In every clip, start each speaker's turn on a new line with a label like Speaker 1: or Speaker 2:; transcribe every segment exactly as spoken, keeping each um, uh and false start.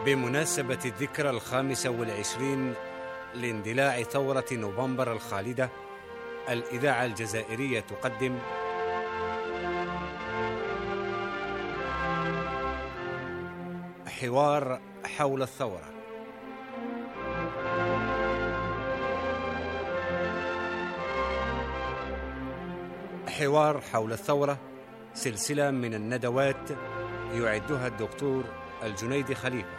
Speaker 1: بمناسبة الذكرى الخامسة والعشرين لاندلاع ثورة نوفمبر الخالدة، الإذاعة الجزائرية تقدم حوار حول الثورة. حوار حول الثورة سلسلة من الندوات يعدها الدكتور الجنيدي خليفة.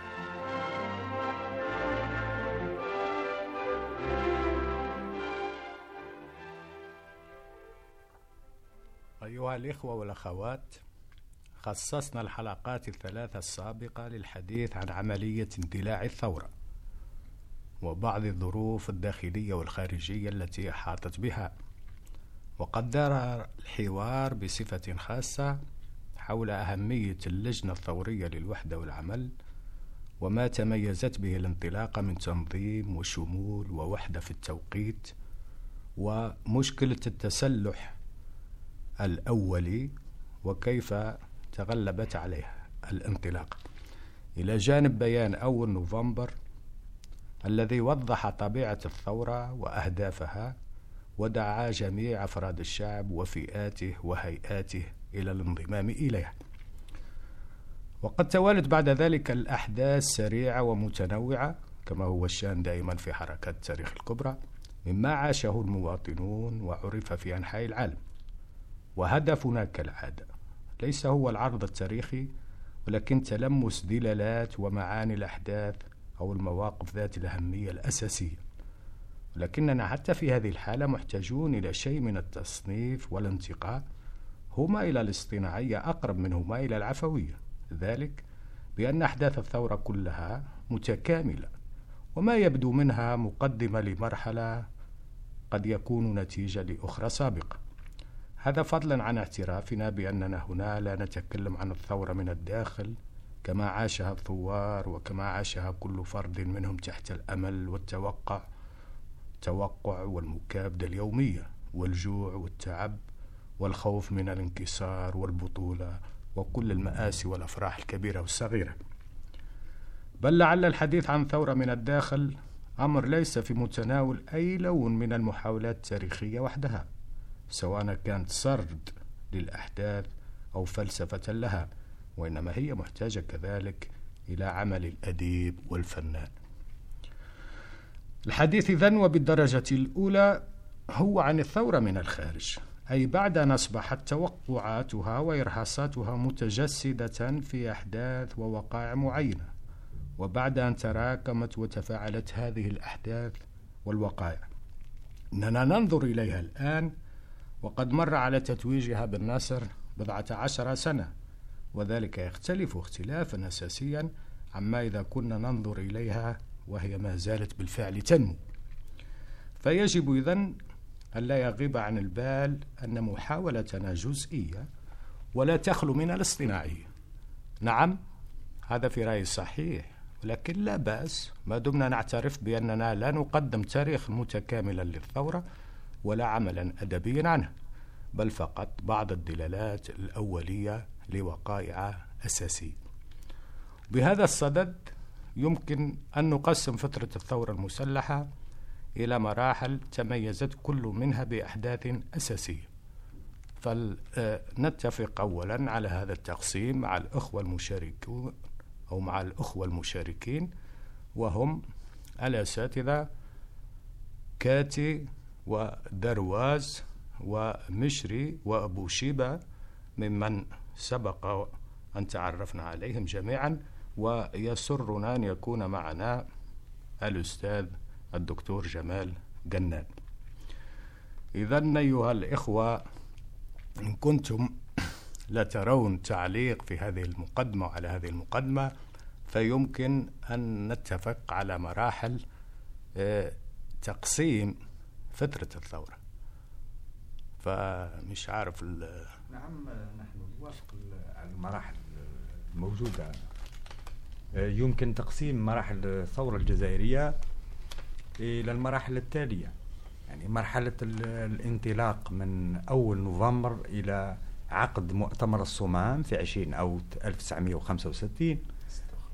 Speaker 2: أيها الإخوة والأخوات، خصصنا الحلقات الثلاثة السابقة للحديث عن عملية اندلاع الثورة وبعض الظروف الداخلية والخارجية التي أحاطت بها، وقد دار الحوار بصفة خاصة حول أهمية اللجنة الثورية للوحدة والعمل وما تميزت به الانطلاقة من تنظيم وشمول ووحدة في التوقيت، ومشكلة التسلح الأولي وكيف تغلبت عليها الانطلاقة، إلى جانب بيان أول نوفمبر الذي وضح طبيعة الثورة وأهدافها ودعا جميع أفراد الشعب وفئاته وهيئاته إلى الانضمام إليها. وقد توالت بعد ذلك الأحداث سريعة ومتنوعة كما هو الشأن دائما في حركات التاريخ الكبرى، مما عاشه المواطنون وعرف في أنحاء العالم. وهدفنا كالعادة ليس هو العرض التاريخي، ولكن تلمس دلالات ومعاني الأحداث أو المواقف ذات الأهمية الأساسية. ولكننا حتى في هذه الحالة محتاجون إلى شيء من التصنيف والانتقاء، هما إلى الاصطناعية أقرب منهما إلى العفوية، ذلك بأن أحداث الثورة كلها متكاملة، وما يبدو منها مقدمة لمرحلة قد يكون نتيجة لأخرى سابقة. هذا فضلا عن اعترافنا بأننا هنا لا نتكلم عن الثورة من الداخل كما عاشها الثوار وكما عاشها كل فرد منهم تحت الأمل والتوقع التوقع والمكابدة اليومية والجوع والتعب والخوف من الانكسار والبطولة وكل المآسي والأفراح الكبيرة والصغيرة. بل لعل الحديث عن ثورة من الداخل أمر ليس في متناول أي لون من المحاولات التاريخية وحدها، سواء كانت سرد للأحداث أو فلسفة لها، وإنما هي محتاجة كذلك إلى عمل الأديب والفنان. الحديث إذن وبالدرجة الأولى هو عن الثورة من الخارج، أي بعد أن أصبحت توقعاتها وإرهاصاتها متجسدة في أحداث ووقائع معينة، وبعد أن تراكمت وتفاعلت هذه الأحداث والوقائع إننا ننظر إليها الآن وقد مر على تتويجها بالنصر بضعة عشر سنة، وذلك يختلف اختلافا أساسيا عما إذا كنا ننظر إليها وهي ما زالت بالفعل تنمو. فيجب إذن أن لا يغيب عن البال أن محاولتنا جزئية ولا تخلو من الاصطناعية. نعم، هذا في رأيي صحيح، ولكن لا بأس ما دمنا نعترف بأننا لا نقدم تاريخ متكاملا للثورة ولا عملا أدبيا عنها، بل فقط بعض الدلالات الأولية لوقائع أساسية. بهذا الصدد يمكن أن نقسم فترة الثورة المسلحة إلى مراحل تميزت كل منها بأحداث أساسية. فلنتفق أولا على هذا التقسيم مع الأخوة المشاركون أو مع الأخوة المشاركين، وهم الأساتذة كاتي ودرواز ومشري وأبو شيبة، ممن سبق أن تعرفنا عليهم جميعا، ويسرنا أن يكون معنا الأستاذ الدكتور جمال جنان. إذن أيها الإخوة، إن كنتم لا ترون تعليق في هذه المقدمة وعلى هذه المقدمة، فيمكن أن نتفق على مراحل تقسيم فترة الثورة. فمش عارف.
Speaker 3: نعم، نحن نوافق على المراحل الموجودة. يمكن تقسيم مراحل الثورة الجزائرية إلى المراحل التالية، يعني مرحلة الانطلاق من أول نوفمبر إلى عقد مؤتمر الصمام في عشرين أو ألف وتسعمائة وخمسة وستين،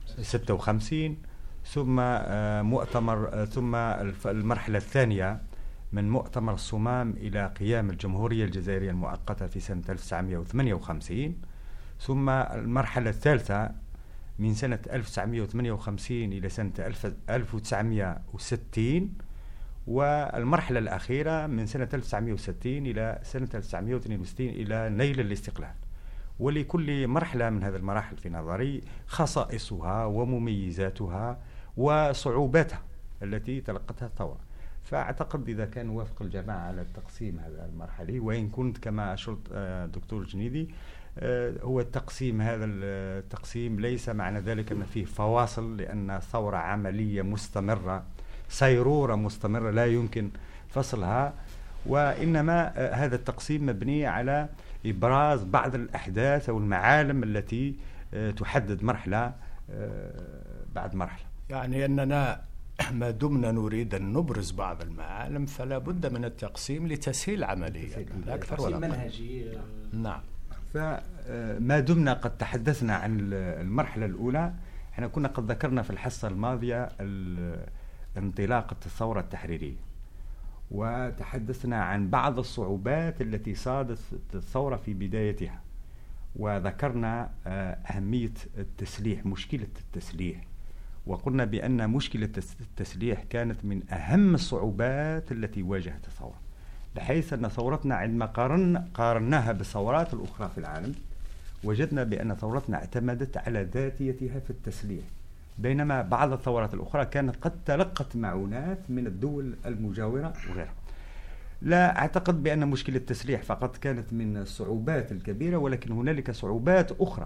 Speaker 3: ستة وخمسين، ثم مؤتمر ثم المرحلة الثانية من مؤتمر الصمام إلى قيام الجمهورية الجزائرية المؤقتة في سنة ألف وتسعمائة وثمانية وخمسين، ثم المرحلة الثالثة من سنة ألف وتسعمائة وثمانية وخمسين إلى سنة ألف وتسعمائة وستين، والمرحلة الأخيرة من سنة ألف وتسعمائة وستين إلى سنة ألف وتسعمائة واثنين وستين إلى نيل الاستقلال. ولكل مرحلة من هذه المراحل في نظري خصائصها ومميزاتها وصعوباتها التي تلقتها الثورة. فأعتقد إذا كان وافق الجماعة على التقسيم هذا المرحلي، وإن كنت كما أشرت دكتور جنيدي هو التقسيم هذا التقسيم ليس معنى ذلك أن فيه فواصل، لأن الثورة عملية مستمرة، سيرورة مستمرة لا يمكن فصلها، وإنما هذا التقسيم مبني على إبراز بعض الأحداث أو المعالم التي تحدد مرحلة بعد مرحلة.
Speaker 2: يعني أننا ما دمنا نريد أن نبرز بعض المعالم فلا بد من التقسيم لتسهيل العملية، لا أكثر ولا أقل.
Speaker 4: منهجي.
Speaker 2: نعم.
Speaker 3: فما دمنا قد تحدثنا عن المرحلة الأولى، احنا كنا قد ذكرنا في الحصة الماضية انطلاقة الثورة التحريرية، وتحدثنا عن بعض الصعوبات التي صادت الثورة في بدايتها، وذكرنا أهمية التسليح، مشكلة التسليح، وقلنا بأن مشكلة التسليح كانت من أهم الصعوبات التي واجهت الثورة، بحيث أن ثورتنا عندما قارن قارناها بالثورات الأخرى في العالم وجدنا بأن ثورتنا اعتمدت على ذاتيتها في التسليح، بينما بعض الثورات الأخرى كانت قد تلقت معونات من الدول المجاورة وغيرها. لا أعتقد بأن مشكلة التسليح فقط كانت من الصعوبات الكبيرة، ولكن هنالك صعوبات أخرى.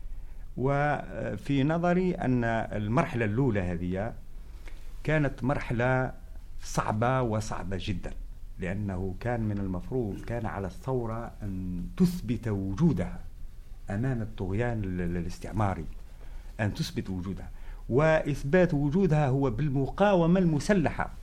Speaker 3: وفي نظري أن المرحلة الأولى هذه كانت مرحلة صعبة وصعبة جدا، لأنه كان من المفروض كان على الثورة أن تثبت وجودها أمام الطغيان الاستعماري، أن تثبت وجودها، وإثبات وجودها هو بالمقاومة المسلحة.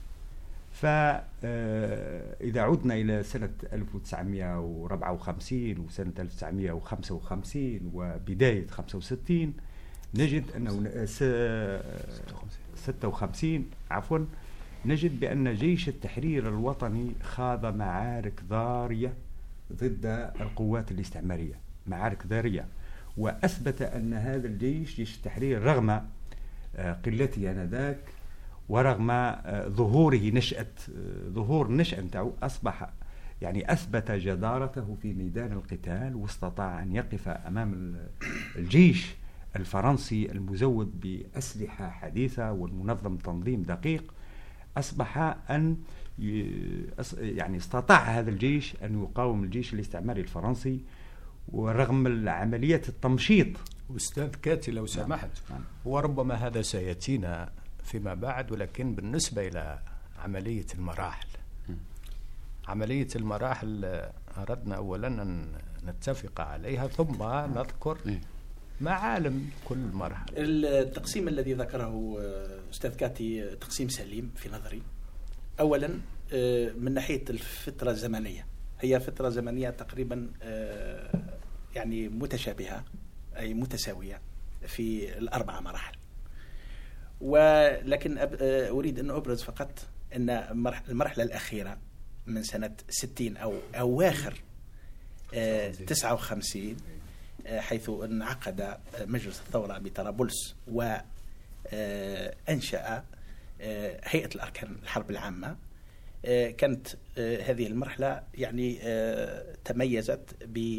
Speaker 3: فإذا عدنا إلى سنة ألف وتسعمائة وأربعة وخمسين وسنة ألف وتسعمائة وخمسة وخمسين وبداية خمسة وستين نجد أنه ستة وخمسين عفوا نجد بأن جيش التحرير الوطني خاض معارك ضارية ضد القوات الاستعمارية، معارك ضارية، وأثبت أن هذا الجيش جيش التحرير رغم قلته آنذاك ورغم ظهوره نشأة ظهور نشأة نتاعو أصبح يعني أثبت جدارته في ميدان القتال، واستطاع أن يقف أمام الجيش الفرنسي المزود بأسلحة حديثة والمنظم تنظيم دقيق. أصبح أن يعني استطاع هذا الجيش أن يقاوم الجيش الاستعماري الفرنسي، ورغم عملية التمشيط.
Speaker 2: أستاذ كاتي لو سمحت،
Speaker 3: نعم.
Speaker 2: وربما هذا سيأتينا فيما بعد، ولكن بالنسبة إلى عملية المراحل عملية المراحل أردنا أولا أن نتفق عليها ثم نذكر معالم كل مرحلة.
Speaker 4: التقسيم الذي ذكره أستاذ كاتي تقسيم سليم في نظري. أولا من ناحية الفترة الزمنية، هي فترة زمنية تقريبا يعني متشابهة أي متساوية في الأربع مراحل، ولكن أريد أن أبرز فقط أن المرحلة الأخيرة من سنة ستين أو أواخر تسعة وخمسين، حيث انعقد مجلس الثورة بطرابلس وأنشأ هيئة الأركان الحرب العامة، كانت هذه المرحلة يعني تميزت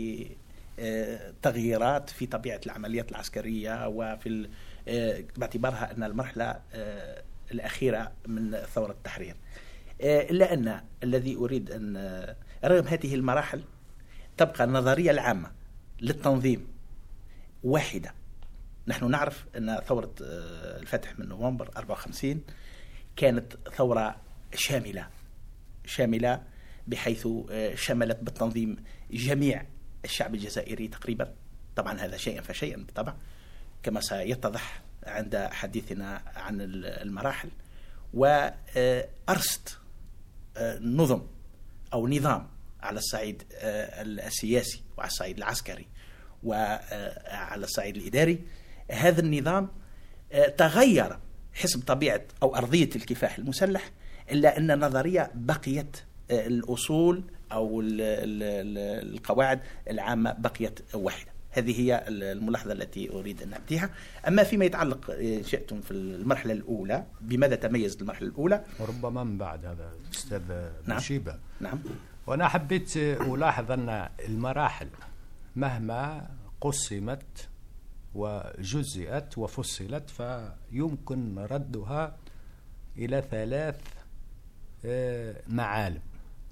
Speaker 4: بتغييرات في طبيعة العمليات العسكرية، وفي باعتبارها أن المرحلة الأخيرة من ثورة التحرير. إلا أن الذي أريد أن رغم هذه المراحل تبقى النظرية العامة للتنظيم واحدة. نحن نعرف أن ثورة الفتح من نوفمبر أربعة وخمسين كانت ثورة شاملة شاملة بحيث شملت بالتنظيم جميع الشعب الجزائري تقريبا. طبعا هذا شيئا فشيئا بالطبع كما سيتضح عند حديثنا عن المراحل، وأرست نظم أو نظام على الصعيد السياسي وعلى الصعيد العسكري وعلى الصعيد الإداري. هذا النظام تغير حسب طبيعة أو أرضية الكفاح المسلح، إلا أن النظرية بقيت الأصول أو القواعد العامة بقيت واحدة. هذه هي الملاحظة التي أريد أن أبديها. أما فيما يتعلق شئتم في المرحلة الأولى، بماذا تميزت المرحلة الأولى؟
Speaker 2: وربما من بعد هذا أستاذ بوشيبة.
Speaker 4: نعم.
Speaker 2: وأنا حبيت ألاحظ أن المراحل مهما قسمت وجزئت وفصلت فيمكن ردها إلى ثلاث معالم.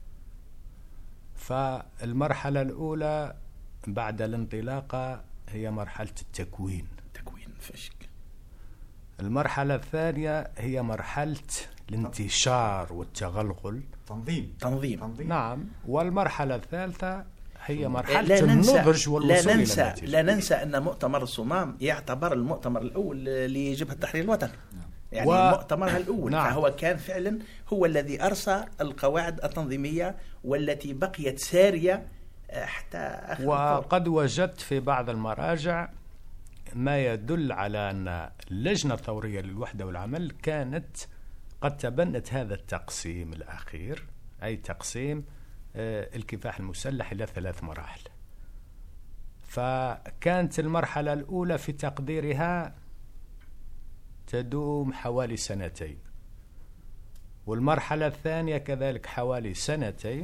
Speaker 2: فالمرحلة الأولى بعد الانطلاقة هي مرحلة التكوين.
Speaker 4: تكوين فشك.
Speaker 2: المرحلة الثانية هي مرحلة الانتشار والتغلغل.
Speaker 3: تنظيم.
Speaker 4: تنظيم.
Speaker 3: تنظيم.
Speaker 2: نعم. والمرحلة الثالثة هي مرحلة النضج والوصول
Speaker 4: لا ننسى
Speaker 2: إلى النتيجة.
Speaker 4: لا ننسى أن مؤتمر الصمام يعتبر المؤتمر الأول لجبهة التحرير الوطني. يعني و... مؤتمرها الأول. نعم. فهو كان فعلا هو الذي أرسى القواعد التنظيمية والتي بقيت سارية حتى آخر
Speaker 2: وقد الثور. وجدت في بعض المراجع ما يدل على أن اللجنة الثورية للوحدة والعمل كانت قد تبنت هذا التقسيم الأخير، أي تقسيم الكفاح المسلح إلى ثلاث مراحل. فكانت المرحلة الأولى في تقديرها تدوم حوالي سنتين، والمرحلة الثانية كذلك حوالي سنتين،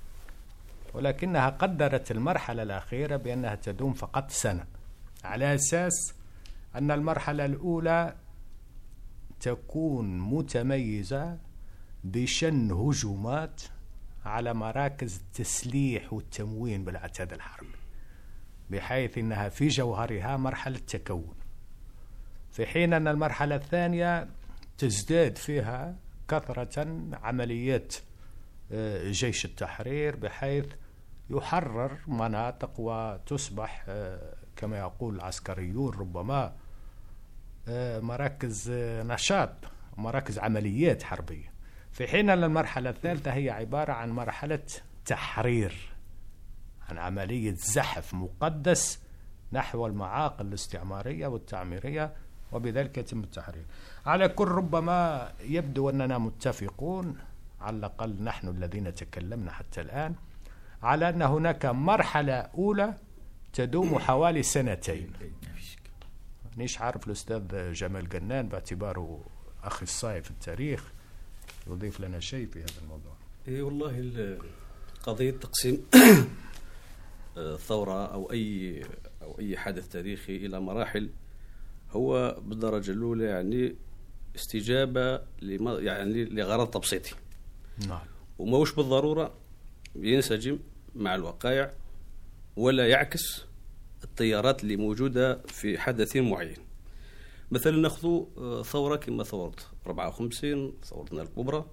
Speaker 2: ولكنها قدرت المرحلة الأخيرة بأنها تدوم فقط سنة، على أساس أن المرحلة الأولى تكون متميزة بشن هجومات على مراكز التسليح والتموين بالعتاد الحربي، بحيث أنها في جوهرها مرحلة تكون، في حين أن المرحلة الثانية تزداد فيها كثرة عمليات جيش التحرير، بحيث يحرر مناطق وتصبح كما يقول العسكريون ربما مراكز نشاط، مراكز عمليات حربية، في حين أن المرحلة الثالثة هي عبارة عن مرحلة تحرير، عن عملية زحف مقدس نحو المعاقل الاستعمارية والتعميرية، وبذلك يتم التحرير. على كل ربما يبدو أننا متفقون، على الأقل نحن الذين تكلمنا حتى الآن، على أن هناك مرحلة أولى تدوم حوالي سنتين. نيش عارف الأستاذ جمال جنان باعتباره أخصائي في التاريخ يضيف لنا شيء في هذا الموضوع.
Speaker 5: إيه والله قضية تقسيم الثورة أو أي أو أي حدث تاريخي إلى مراحل هو بالدرجة الأولى يعني استجابة يعني لغرض تبسيطي.
Speaker 2: نعم.
Speaker 5: وما وش بالضرورة ينسجم مع الوقائع ولا يعكس التيارات اللي موجودة في حدث معين. مثلا نأخذ ثورة كما ثورة أربعة وخمسين، ثورتنا الكبرى،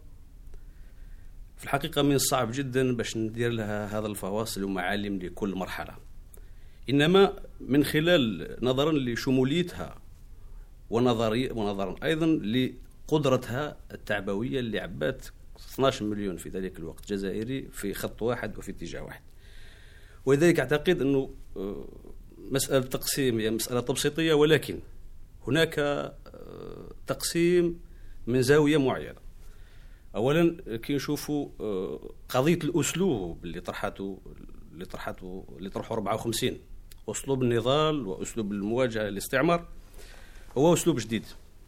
Speaker 5: في الحقيقة من الصعب جدا باش ندير لها هذا الفواصل ومعالم لكل مرحلة، إنما من خلال نظرا لشموليتها ونظري ونظرا أيضا لقدرتها التعبوية اللي عبات اثناشر مليون في ذلك الوقت جزائري في خط واحد وفي اتجاه واحد. ولذلك أعتقد أنه مسألة تقسيم هي مسألة تبسيطية، ولكن هناك تقسيم من زاوية معينة. أولا كي نشوفوا قضية الأسلوب اللي طرحته اللي طرحته اللي طرحه أربعة وخمسين، أسلوب النضال وأسلوب المواجهة للاستعمار، هو أسلوب جديد،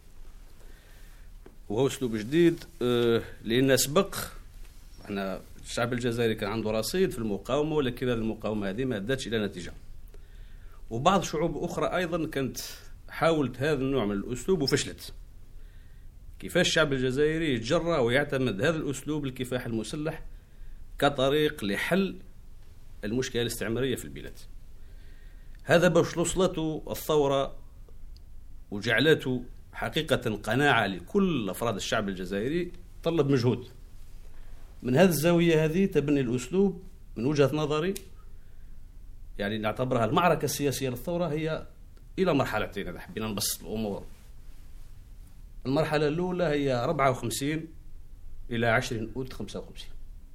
Speaker 5: وهو أسلوب جديد لأن سبق احنا الشعب الجزائري كان عنده رصيد في المقاومة، ولكن هذه المقاومة هذه ما أدتش إلى نتيجة. وبعض شعوب أخرى أيضا كانت حاولت هذا النوع من الأسلوب وفشلت. كيفاش الشعب الجزائري يتجرأ ويعتمد هذا الأسلوب الكفاح المسلح كطريق لحل المشكلة الاستعمارية في البلاد. هذا باش وصلته الثورة وجعلته حقيقة قناعة لكل أفراد الشعب الجزائري، طلب مجهود. من هذه الزاوية هذه تبني الأسلوب من وجهة نظري يعني نعتبرها المعركة السياسية للثورة هي إلى مرحلتين إذا حبينا نبسط الأمور. المرحلة الأولى هي أربعة وخمسين إلى عشرين أوت خمسة وخمسين.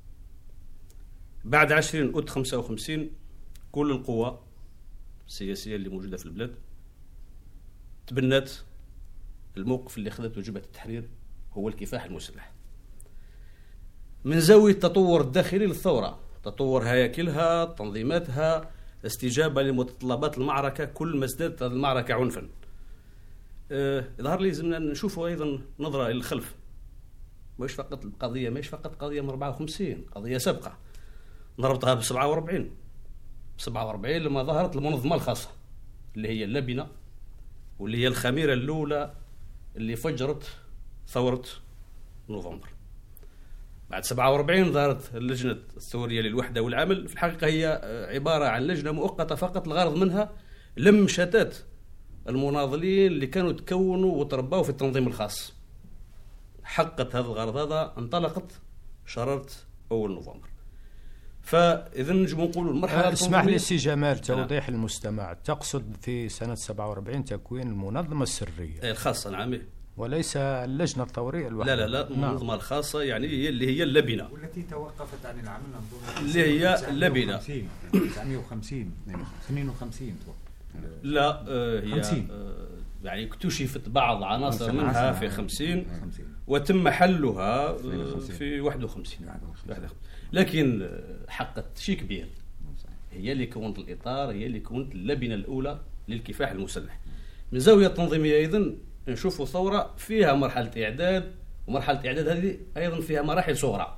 Speaker 5: بعد عشرين أوت خمسة وخمسين كل القوى السياسية اللي موجودة في البلاد تبنت الموقف اللي أخذته جبهة التحرير هو الكفاح المسلح من زاوية التطور الداخلي للثورة، تطور هياكلها، تنظيماتها، استجابة لمتطلبات المعركة. كل ما ازدادت المعركة عنفا أه ظهر لي زمنا نشوفوا أيضا نظرة إلى الخلف. مش فقط القضية مش فقط قضية من أربعة وخمسين، قضية سابقة نربطها ب سبعة وأربعين سبعة وأربعين لما ظهرت المنظمة الخاصة اللي هي اللبنة، واللي هي الخميرة الأولى اللي فجرت ثورة نوفمبر. بعد سبعة وأربعين ظهرت اللجنة الثورية للوحدة والعمل، في الحقيقة هي عبارة عن لجنة مؤقتة فقط، الغرض منها لم شتات المناضلين اللي كانوا تكونوا وتربوا في التنظيم الخاص. حققت هذا الغرض، هذا انطلقت شرارة أول نوفمبر. فإذا نجم نقولوا المرحلة
Speaker 2: اسمح لي سي جمال توضيح أه. المستمع، تقصد في سنة سبعة وأربعين تكوين المنظمة السرية
Speaker 5: الخاصة؟ نعم،
Speaker 2: وليس اللجنة الثورية الوحدة.
Speaker 5: لا لا لا المنظمة نعم. الخاصة يعني هي اللي هي اللبنة
Speaker 3: والتي توقفت عن العمل
Speaker 5: اللي هي اللبنة
Speaker 3: تسعمائة وخمسين اثنين وخمسين
Speaker 5: لا آه هي آه يعني اكتشفت بعض عناصر منها في خمسين وتم حلها في واحد وخمسين، لكن حققت شيء كبير. هي اللي كونت الإطار، هي اللي كونت اللبنة الأولى للكفاح المسلح. من زاوية تنظيمية أيضا نشوفوا ثورة فيها مرحلة إعداد، ومرحلة إعداد هذه أيضا فيها مراحل صغرى.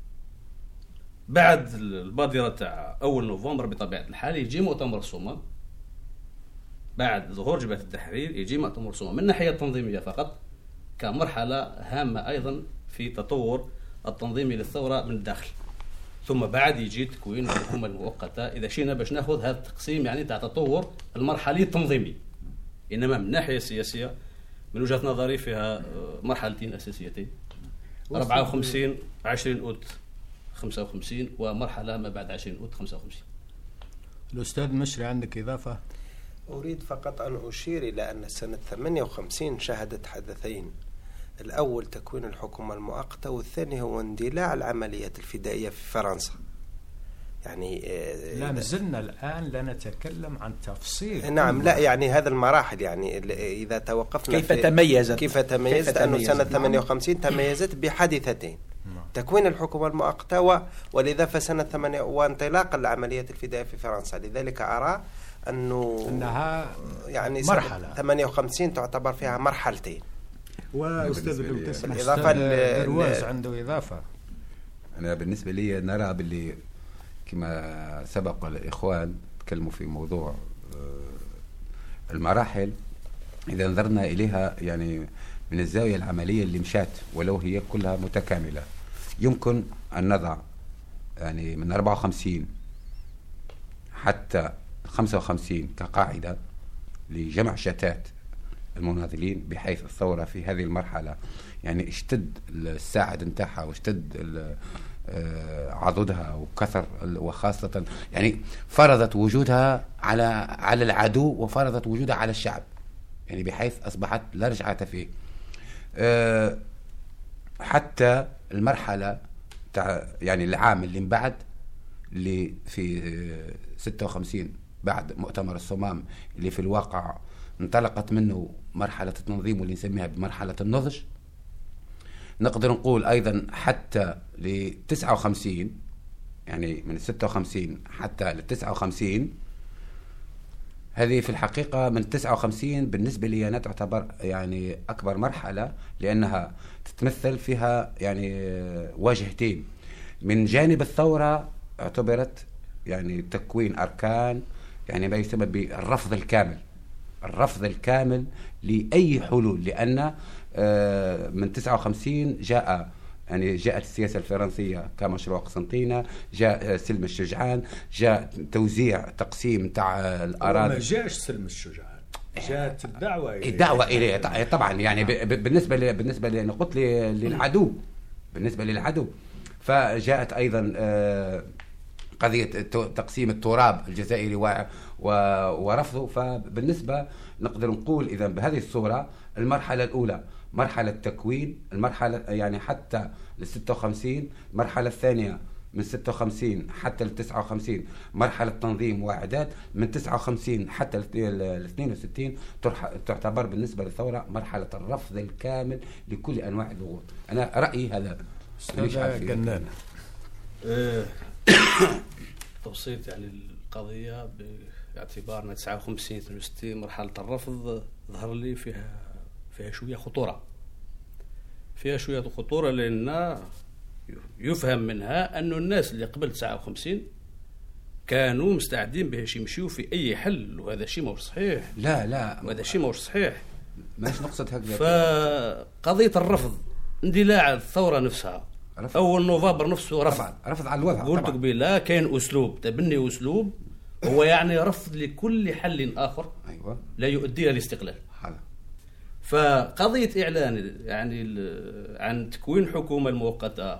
Speaker 5: بعد البادرة تاع أول نوفمبر بطبيعة الحال يجي مؤتمر الصومال، بعد ظهور جبهة التحرير يجي مؤتمر الصومال من الناحية التنظيمية فقط كمرحلة هامة أيضا في تطور التنظيمي للثورة من الداخل. ثم بعد يجي تكوين الحكومة المؤقتة إذا شينا باش ناخذ هذا التقسيم يعني تاع تطور المرحلي التنظيمي. إنما من الناحية السياسية من وجهة نظري فيها مرحلتين أساسيتين، أربعة وخمسين عشرين أوت خمسة وخمسين ومرحلة ما بعد عشرين أوت خمسة وخمسين.
Speaker 2: الأستاذ مشري عندك إضافة؟
Speaker 6: أريد فقط أن أشير إلى أن سنة ثمانية وخمسين شهدت حدثين، الأول تكوين الحكومة المؤقتة، والثاني هو اندلاع العمليات الفدائية في فرنسا. يعني
Speaker 2: لا نزلنا الآن لا نتكلم عن تفصيل.
Speaker 6: نعم لا يعني هذا المراحل، يعني إذا توقفنا
Speaker 4: كيف تميزت
Speaker 6: كيف تميزت أنه سنة ثمانية وخمسين تميزت بحادثتين، تكوين الحكومة المؤقتة و... ولذا فسنة ثمانية وانطلاق العمليات الفدائية في فرنسا. لذلك أرى أنه
Speaker 2: أنها
Speaker 6: يعني
Speaker 2: مرحلة
Speaker 6: ثمانية وخمسين تعتبر فيها مرحلتين.
Speaker 3: وأستاذ
Speaker 6: بالإضافة
Speaker 2: للرواز عنده إضافة.
Speaker 7: أنا بالنسبة لي نرى باللي كما سبق الإخوان تكلموا في موضوع المراحل، إذا نظرنا إليها يعني من الزاوية العملية اللي مشات ولو هي كلها متكاملة، يمكن أن نضع يعني من أربعة وخمسين حتى خمسة وخمسين كقاعدة لجمع شتات المناضلين، بحيث الثورة في هذه المرحلة يعني اشتد الساعد نتاعها واشتد عضدها وكثر، وخاصة يعني فرضت وجودها على على العدو وفرضت وجودها على الشعب، يعني بحيث أصبحت لا رجعة فيه. أه حتى المرحلة تاع يعني العام اللي من بعد اللي في ستة وخمسين بعد مؤتمر الصمام اللي في الواقع انطلقت منه مرحلة التنظيم واللي نسميها بمرحلة النضج، نقدر نقول أيضا حتى ل تسعة وخمسين، يعني من ستة وخمسين حتى ل تسعة وخمسين، هذه في الحقيقة من تسعة وخمسين بالنسبة لي أنا تعتبر يعني أكبر مرحلة، لأنها تتمثل فيها يعني واجهتين. من جانب الثورة اعتبرت يعني تكوين أركان يعني ما يسمى بالرفض الكامل، الرفض الكامل لأي حلول، لأن من تسعة وخمسين جاء يعني جاءت السياسة الفرنسية كمشروع قسنطينة، جاء سلم الشجعان، جاء توزيع تقسيم تاع الأراضي.
Speaker 2: ما جاءش سلم الشجعان، جاءت الدعوة إليه.
Speaker 7: الدعوة إليه طبعا يعني بالنسبة ل بالنسبة ل قلت للعدو، بالنسبة للعدو. فجاءت أيضا قضية تقسيم التراب الجزائري ورفضه. فبالنسبة نقدر نقول إذا بهذه الصورة المرحلة الأولى مرحلة تكوين، المرحلة يعني حتى للستة وخمسين، المرحلة الثانية من ستة وخمسين حتى ل تسعة وخمسين مرحلة تنظيم وإعداد، من تسعة وخمسين حتى ل اثنين وستين تعتبر بالنسبة للثورة مرحلة الرفض الكامل لكل أنواع الضغوط. أنا رأيي هذا.
Speaker 2: أستاذ جنان،
Speaker 5: أه توصيت يعني القضية باعتبار أن تسعة وخمسين اثنين وستين مرحلة الرفض ظهر لي فيها فيها شوية خطورة، فيها شوية خطورة لأن يفهم منها أن الناس اللي قبل تسعة وخمسين كانوا مستعدين باش يمشيوا في أي حل، وهذا شيء مش صحيح.
Speaker 7: لا لا
Speaker 5: وهذا شيء مش صحيح،
Speaker 7: ماش نقصد هكذا.
Speaker 5: فقضية الرفض اندلاع الثورة نفسها رفض. أول نوفمبر نفسه رفض
Speaker 7: رفض على الوضع.
Speaker 5: قلت قبيله كاين أسلوب تبني أسلوب هو يعني رفض لكل حل آخر
Speaker 7: أيوة.
Speaker 5: لا يؤدي إلى الاستقلال.
Speaker 7: هذا.
Speaker 5: فقضية إعلان يعني عن تكوين حكومة المؤقتة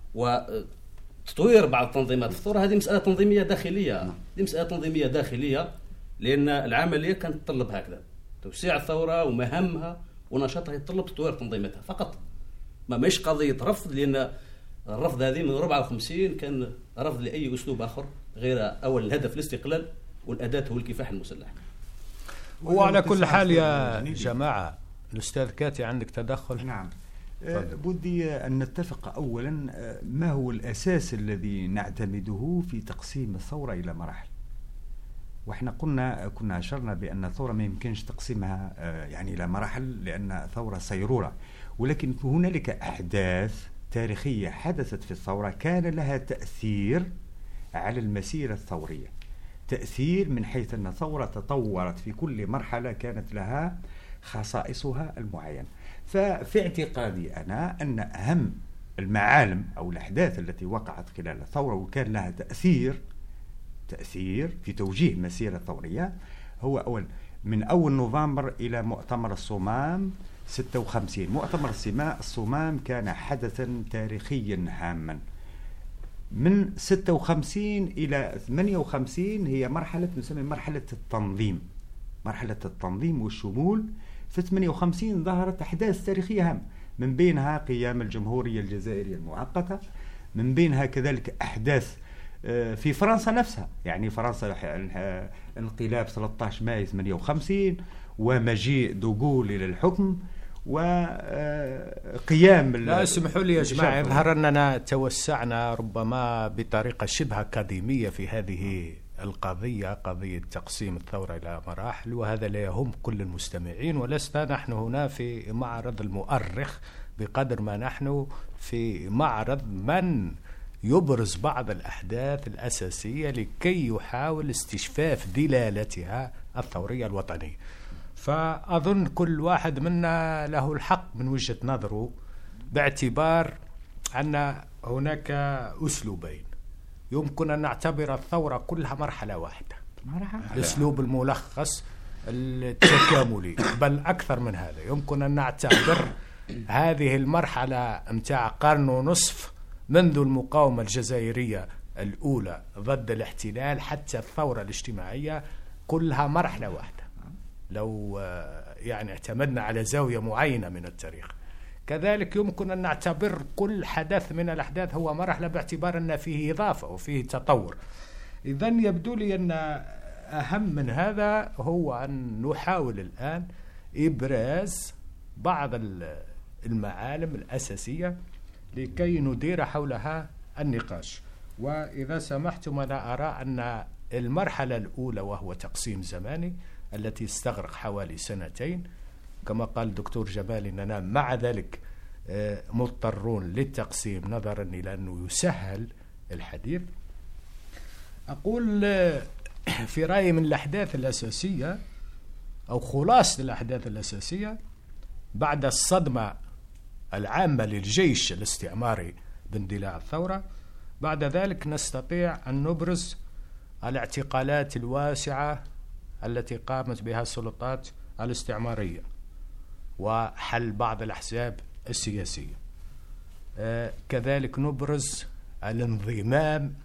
Speaker 5: وتطوير بعض تنظيمات الثورة هذه مسألة تنظيمية داخلية. هذه مسألة تنظيمية داخلية لأن العملية كانت تطلب هكذا، توسيع الثورة ومهامها ونشاطها يتطلب تطوير تنظيماتها فقط، ما مش قضية رفض، لأن الرفض هذه من أربعة وخمسين كان رفض لأي أسلوب آخر غير أول الهدف الاستقلال والأداة هو الكفاح المسلح.
Speaker 2: وعلى كل حال يا جماعة الأستاذ كاتي عندك تدخل؟
Speaker 3: نعم. أه بدي أن نتفق أولا ما هو الأساس الذي نعتمده في تقسيم الثورة إلى مراحل. وإحنا قلنا كنا أشرنا بأن الثورة ما يمكنش تقسيمها يعني إلى مراحل لأن الثورة سيرورة، ولكن هنالك أحداث تاريخية حدثت في الثورة كان لها تأثير على المسيرة الثورية، تأثير من حيث أن الثورة تطورت في كل مرحلة كانت لها خصائصها المعينة. ففي اعتقادي أنا أن أهم المعالم أو الأحداث التي وقعت خلال الثورة وكان لها تأثير تأثير في توجيه مسيرة الثورية هو أول من أول نوفمبر إلى مؤتمر الصمام ستة وخمسين. مؤتمر الصمام كان حدثا تاريخيا هاما. من ستة وخمسين إلى ثمانية وخمسين هي مرحلة نسمي مرحلة التنظيم، مرحلة التنظيم والشمول. في ثمانية وخمسين ظهرت أحداث تاريخية هامة، من بينها قيام الجمهورية الجزائرية المؤقتة، من بينها كذلك أحداث في فرنسا نفسها، يعني فرنسا انقلاب ثلاثة عشر مايو ثمانية وخمسين ومجيء دوغول إلى الحكم وقيام.
Speaker 2: لا اسمحوا لي يا جماعة، يظهر أننا توسعنا ربما بطريقة شبه أكاديمية في هذه القضية، قضية تقسيم الثورة إلى مراحل، وهذا لا يهم كل المستمعين، ولسنا نحن هنا في معرض المؤرخ بقدر ما نحن في معرض من يبرز بعض الأحداث الأساسية لكي يحاول استشفاف دلالتها الثورية الوطنية. فأظن كل واحد منا له الحق من وجهة نظره، باعتبار أن هناك أسلوبين يمكن أن نعتبر الثورة كلها مرحلة واحدة، الأسلوب الملخص التكاملي، بل أكثر من هذا. يمكن أن نعتبر هذه المرحلة متاع قرن ونصف منذ المقاومة الجزائرية الأولى ضد الاحتلال حتى الثورة الاجتماعية كلها مرحلة واحدة، لو يعني اعتمدنا على زاوية معينة من التاريخ. كذلك يمكن أن نعتبر كل حدث من الأحداث هو مرحلة باعتبار أن فيه إضافة وفيه تطور. إذن يبدو لي أن أهم من هذا هو أن نحاول الآن إبراز بعض المعالم الأساسية لكي ندير حولها النقاش. وإذا سمحتم أنا أرى أن المرحلة الأولى وهو تقسيم زماني التي استغرق حوالي سنتين، كما قال الدكتور جمال أننا مع ذلك مضطرون للتقسيم نظرا إلى أنه يسهل الحديث. أقول في رأيي من الأحداث الأساسية أو خلاصة الأحداث الأساسية بعد الصدمة العامة للجيش الاستعماري باندلاع الثورة، بعد ذلك نستطيع أن نبرز الاعتقالات الواسعة التي قامت بها السلطات الاستعمارية وحل بعض الأحزاب السياسية. آه كذلك نبرز الانضمام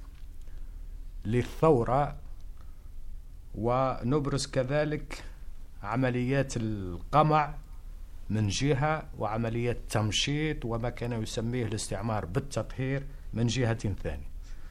Speaker 2: للثورة، ونبرز كذلك عمليات القمع من جهة وعمليات تمشيط وما كان يسميه الاستعمار بالتطهير من جهة ثانية.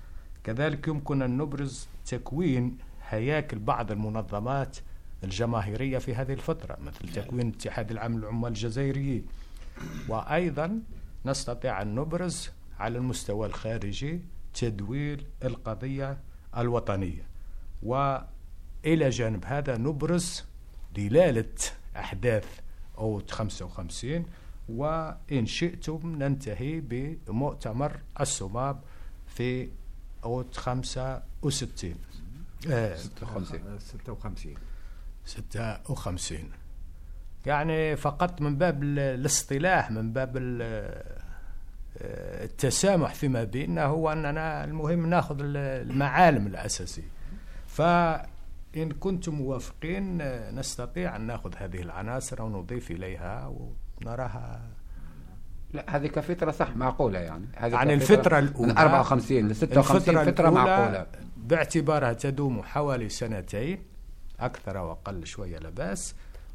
Speaker 2: كذلك يمكن أن نبرز تكوين هياكل بعض المنظمات الجماهيرية في هذه الفترة، مثل تكوين اتحاد العمل العمال الجزائريين. وأيضا نستطيع أن نبرز على المستوى الخارجي تدويل القضية الوطنية. وإلى جانب هذا نبرز دلالة أحداث أوت خمسة وخمسين، وإن شئتم ننتهي بمؤتمر السماب في أوت خمسة وستين
Speaker 3: آه ستة وخمسين
Speaker 2: ستة وخمسين يعني فقط من باب الاصطلاح، من باب التسامح فيما بيننا، هو أننا المهم نأخذ المعالم الأساسية. فإن كنتم موافقين نستطيع أن نأخذ هذه العناصر ونضيف إليها ونراها.
Speaker 7: لا هذه كفترة صح معقولة، يعني هذه
Speaker 2: يعني الفترة الأولى
Speaker 7: من أربعة وخمسين ل ستة وخمسين فترة معقولة
Speaker 2: باعتبارها تدوم حوالي سنتين أكثر وأقل شوية لا بأس،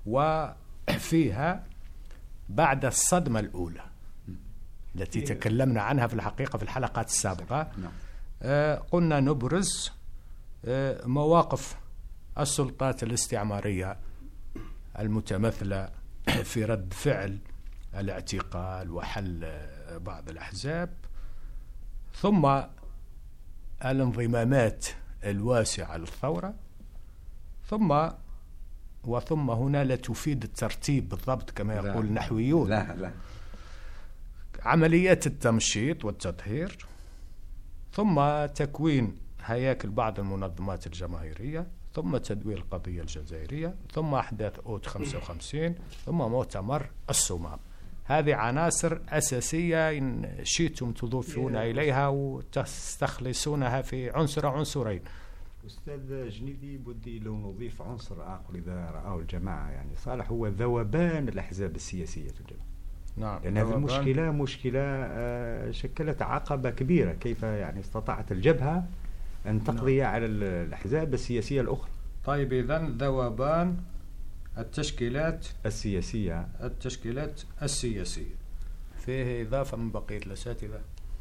Speaker 2: وفيها بعد الصدمة الأولى التي تكلمنا عنها في الحقيقة في الحلقات السابقة. آه قلنا نبرز آه مواقف السلطات الاستعمارية المتمثلة في رد فعل الاعتقال وحل بعض الأحزاب، ثم الانضمامات الواسعة للثورة، ثم وثم هنا لا تفيد الترتيب بالضبط كما يقول النحويون،
Speaker 7: لا لا
Speaker 2: عمليات التمشيط والتطهير، ثم تكوين هياكل بعض المنظمات الجماهيرية، ثم تدوير القضية الجزائرية، ثم أحداث أوت خمسة وخمسين، ثم مؤتمر السمام. هذه عناصر أساسية إن شئتم تضيفون إليها وتستخلصونها في عنصر عنصرين.
Speaker 3: أستاذ جنيدي، بدي لو نضيف عنصر آخر إذا رآه الجماعة يعني صالح، هو ذوبان الأحزاب السياسية في الجماعة.
Speaker 2: نعم.
Speaker 3: لأن هذه المشكلة مشكلة شكلت عقبة كبيرة، كيف يعني استطاعت الجبهة أن تقضي نعم. على الأحزاب السياسية الأخرى.
Speaker 2: طيب إذن ذوبان التشكيلات
Speaker 3: السياسية
Speaker 2: التشكيلات السياسية فيه إضافة من بقية الأساتذة.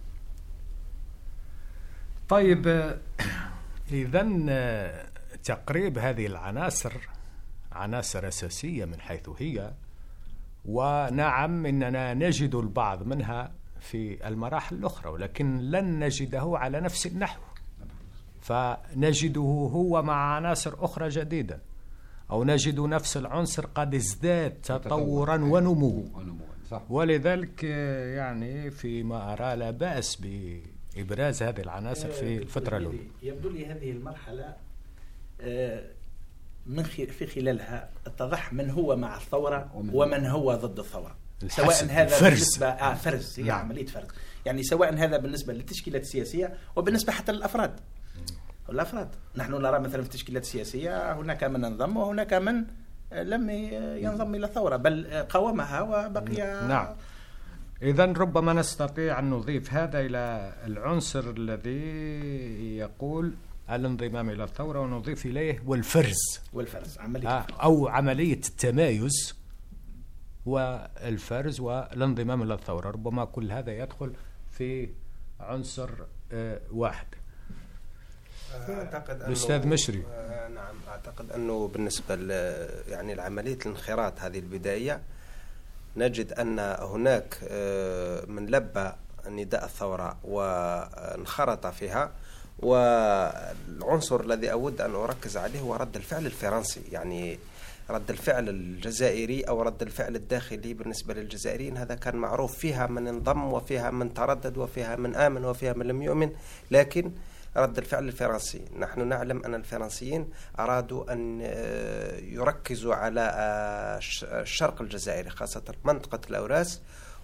Speaker 2: طيب إذن تقريب هذه العناصر عناصر أساسية من حيث هي، ونعم إننا نجد البعض منها في المراحل الأخرى، ولكن لن نجده على نفس النحو، فنجده هو مع عناصر أخرى جديدة، أو نجد نفس العنصر قد ازداد تطورا ونمو. ولذلك يعني فيما أرى لا بأس بإبراز هذه العناصر في الفترة الأولى.
Speaker 4: يبدو لي هذه المرحلة من في خلالها اتضح من هو مع الثورة ومن هو ضد الثورة، سواء هذا
Speaker 2: فرز.
Speaker 4: بالنسبة آه فرز هي نعم. عملية فرز، يعني سواء هذا بالنسبة للتشكيلات السياسية وبالنسبة حتى للأفراد. الأفراد نحن نرى مثلا في التشكيلات السياسية هناك من انضم وهناك من لم ينضم إلى الثورة بل قاومها وبقي.
Speaker 2: نعم. إذن ربما نستطيع أن نضيف هذا إلى العنصر الذي يقول الانضمام إلى الثورة، ونضيف إليه والفرز
Speaker 4: والفرز عملية
Speaker 2: آه أو عملية التمايز والفرز والانضمام إلى الثورة. ربما كل هذا يدخل في عنصر آه واحد.
Speaker 6: أعتقد
Speaker 2: الأستاذ مشري.
Speaker 6: آه نعم أعتقد أنه بالنسبة يعني لعملية الانخراط هذه البداية نجد أن هناك آه من لبى نداء الثورة وانخرط فيها، والعنصر الذي أود أن أركز عليه هو رد الفعل الفرنسي، يعني رد الفعل الجزائري أو رد الفعل الداخلي بالنسبة للجزائريين. هذا كان معروف، فيها من انضم وفيها من تردد وفيها من آمن وفيها من لم يؤمن، لكن رد الفعل الفرنسي نحن نعلم أن الفرنسيين أرادوا أن يركزوا على الشرق الجزائري خاصة منطقة الأوراس،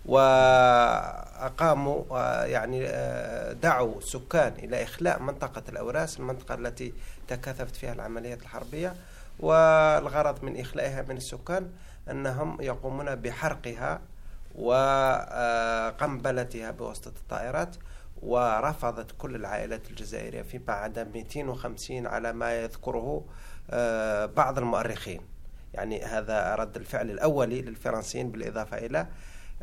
Speaker 6: وأقاموا يعني دعوا السكان إلى إخلاء منطقة الأوراس، المنطقة التي تكاثفت فيها العمليات الحربية، والغرض من إخلائها من السكان أنهم يقومون بحرقها وقنبلتها بواسطة الطائرات. ورفضت كل العائلات الجزائرية فيما عدا مئتين وخمسين على ما يذكره بعض المؤرخين. يعني هذا رد الفعل الأولي للفرنسيين، بالإضافة إلى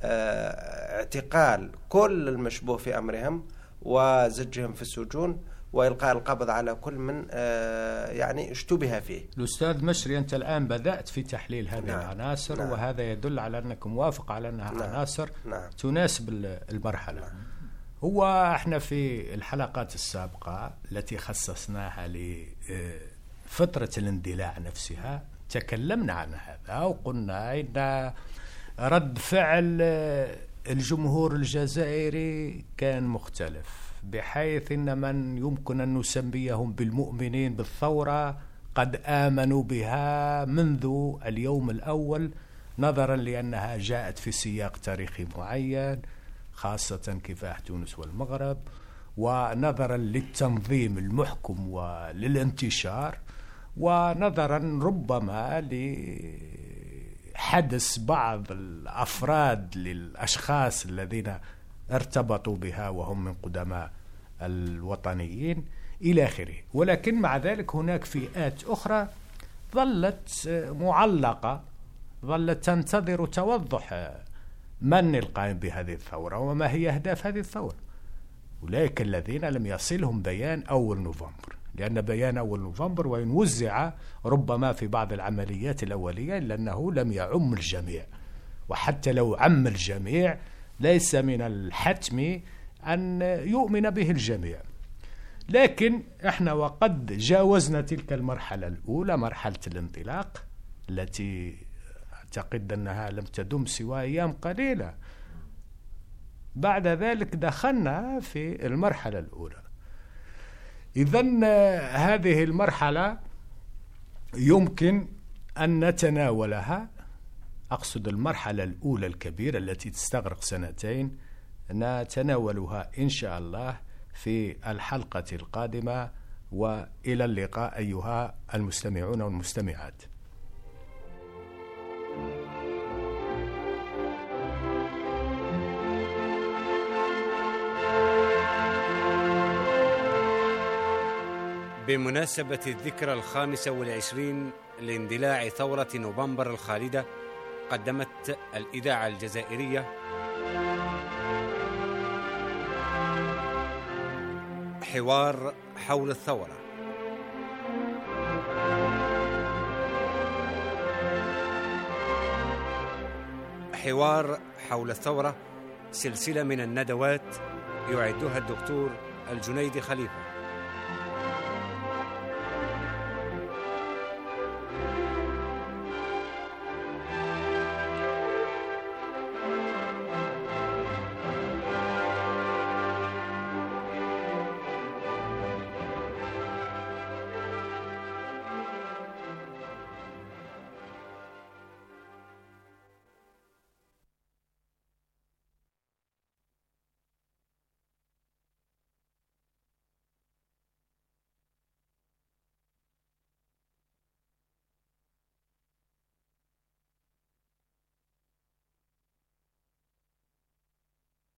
Speaker 6: اعتقال كل المشبوه في أمرهم وزجهم في السجون وإلقاء القبض على كل من يعني اشتبه فيه.
Speaker 2: الأستاذ مشري، أنت الآن بدأت في تحليل هذه
Speaker 6: نعم.
Speaker 2: العناصر،
Speaker 6: نعم.
Speaker 2: وهذا يدل على أنك موافق على أنها
Speaker 6: نعم.
Speaker 2: عناصر
Speaker 6: نعم.
Speaker 2: تناسب المرحلة. نعم. هو احنا في الحلقات السابقة التي خصصناها لفترة الاندلاع نفسها تكلمنا عن هذا، وقلنا إن رد فعل الجمهور الجزائري كان مختلف، بحيث إن من يمكن أن نسميهم بالمؤمنين بالثورة قد آمنوا بها منذ اليوم الأول، نظرا لأنها جاءت في سياق تاريخي معين، خاصة كفاح تونس والمغرب، ونظرا للتنظيم المحكم وللانتشار، ونظرا ربما لحدث بعض الأفراد للأشخاص الذين ارتبطوا بها وهم من قدماء الوطنيين إلى آخره. ولكن مع ذلك هناك فئات أخرى ظلت معلقة، ظلت تنتظر توضح من القائم بهذه الثورة وما هي أهداف هذه الثورة. أولئك الذين لم يصلهم بيان أول نوفمبر، لأن بيان أول نوفمبر وإن وزع ربما في بعض العمليات الأولية إلا أنه لم يعم الجميع، وحتى لو عم الجميع ليس من الحتم أن يؤمن به الجميع. لكن احنا وقد جاوزنا تلك المرحلة الأولى، مرحلة الانطلاق التي أعتقد أنها لم تدم سوى أيام قليلة. بعد ذلك دخلنا في المرحلة الأولى. إذن هذه المرحلة يمكن أن نتناولها، أقصد المرحلة الأولى الكبيرة التي تستغرق سنتين، نتناولها إن شاء الله في الحلقة القادمة، وإلى اللقاء أيها المستمعون والمستمعات.
Speaker 1: بمناسبة الذكرى الخامسة والعشرين لاندلاع ثورة نوفمبر الخالدة، قدمت الإذاعة الجزائرية حوار حول الثورة. حوار حول الثورة سلسلة من الندوات يعدها الدكتور الجنيدي خليفة،